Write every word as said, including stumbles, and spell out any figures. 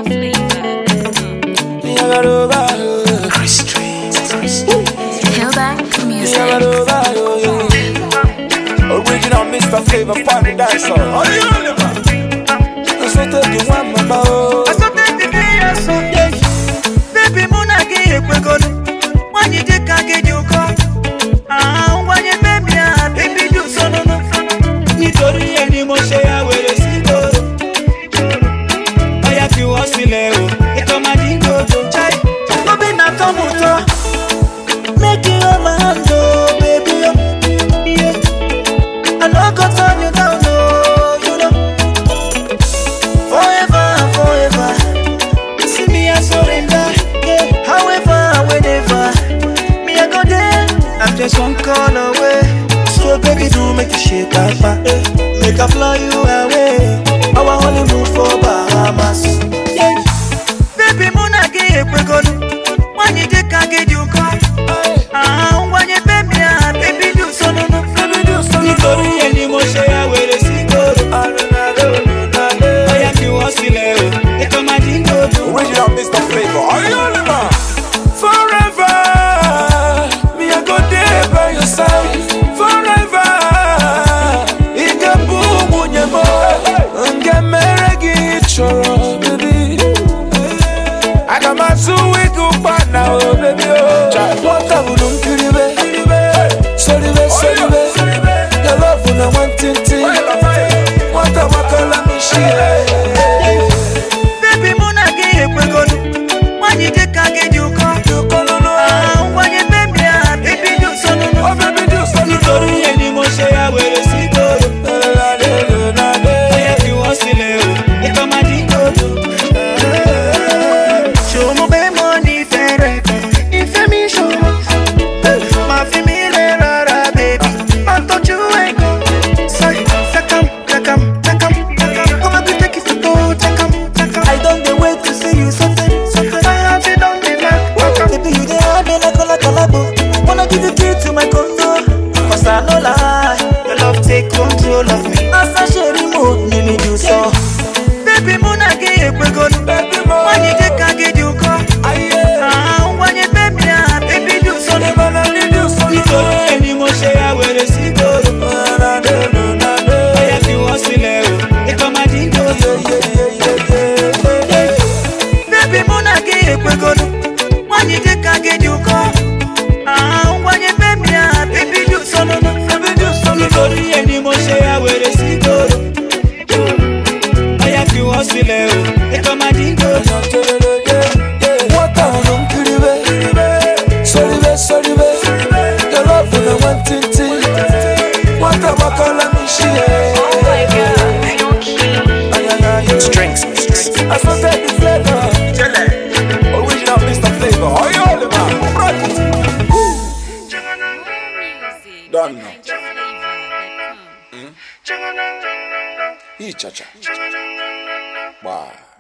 Hillback music. Original Mister Flavor Party Dancer. Are you on the man? I saw that you want my bow. I saw that the day I saw that. Baby, Mona gave a good. When you take a get you come. Ah, when you baby, baby, you so no no. Nitori any mo share with the single. I have you all sileo. It come a dingo to chai. No be na tomuto. Make you a man, oh baby, oh. Yeah. I know I got turn you down, oh, you know. Forever, forever. See me I surrender, yeah. However, whenever me I go there, I'm just one call away. So baby, do make you shake that back, eh. Make I fly you away. Our honeymoon for Bahamas, yeah. Baby, Mona give a good. When you take a get you come. Ah, when you baby, baby, do so no no. Baby, do so no. Nitori any mo share with the single. I have you all sileo. It come a dingo. Original Mister Flavor. Are you on the man? Forever, me I go there by your side. Forever, it can boom when you more. And get married, choro, baby. I got my two week up now, baby. What I would do, baby. Sorry, sorry, your love when I want to see. What I want to let me see. Baby, Mona gave a good. When you take a get you come. Ah, when you baby, baby, do so no no. Baby, do so no. Nitori any mo share with the single. I have you all sileo. It come a dingo. Show me baby money fair. If me show my family rara baby. I thought you ain't go. Say, come, come, come, come on, take it to go. Come, come. I don't get wait to see you something. My heart it don't be like. Baby, you there, me like a like a labo. Wanna give you key to my condo. Cause I know lie, your love take control of me. As I share remote, me me do so. Baby, Mona give a good. When you take a get you come. Ah, when you baby, baby, do so. Nitori any mo share with the single. I have you all sileo. It come a dingo. Baby, Mona give a good. When you take a get you come. Ah, when you baby, baby, do so no no. Nitori any mo share with the single. I have you all sileo. It come a dingo. What I don't kill you, sorry, sorry, your love when I want to see. What I want to let me see. Oh my God, you're cute. Strings, strings. I saw that the flavor. Original Mister Flavor. Are you all the man? Done now. He cha cha. Wow.